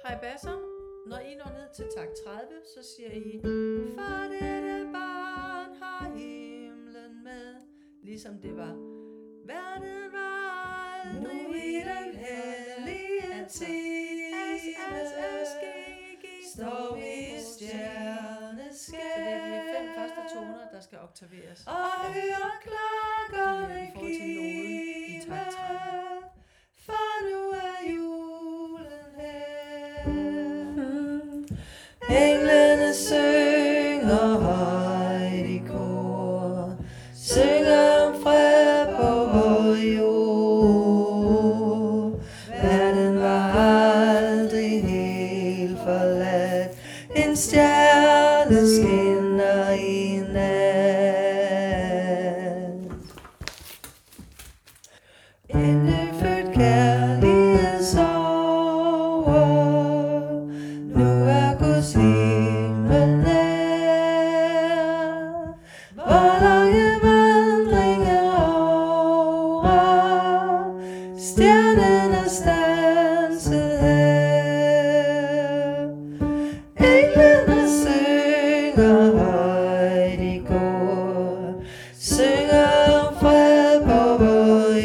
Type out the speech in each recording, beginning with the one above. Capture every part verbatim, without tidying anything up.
Hej basser, når I når ned til takt tredive, så siger I, for dette barn har himlen med, ligesom det var. Verden var aldrig i den hellige time, as, as, as, gik i, står vi stjerneskær. Så det er de fem første toner, der skal oktaveres. Og hører klokkerne i forhold til noden i takt tredive. For nu er julen her. Englene synger højt i kor, synger om fred på vor jord. Verden var aldrig helt forladt, en stjerne skinner i nat. En nyfødt kærlighedssorger, nu er Guds himmel nær. Hvor lange vandringer over, stjernen er standset her. Englene synger højt i kor, synger om fred på vor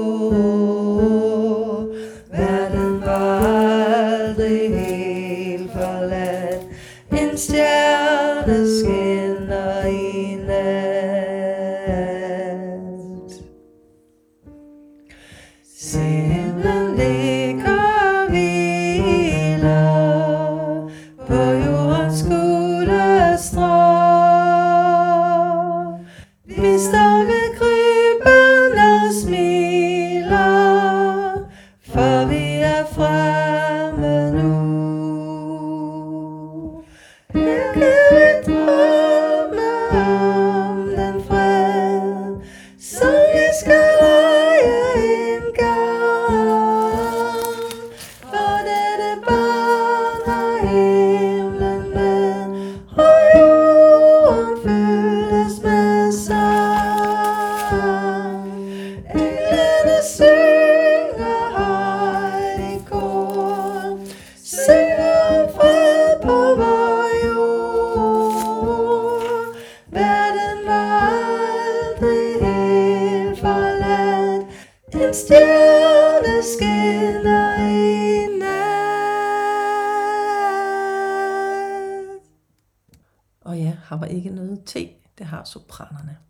jord. Verden var aldrig helt forladt, en stjerne skinner i nat. Se, himlen ligger og hviler på jordens gule strå. Vi står ved krybben og smiler, for vi er fremme nu. Her kan vi drømme om den fred, som vi skal eje engang. For dette barn har himlen med, og jorden fyldes med sang. Englene synger højt i kor, synger om fred på vor jord. Verden var aldrig helt forladt, en stjerne skinner i nat. Og ja, har var ikke noget te, det har sopranerne.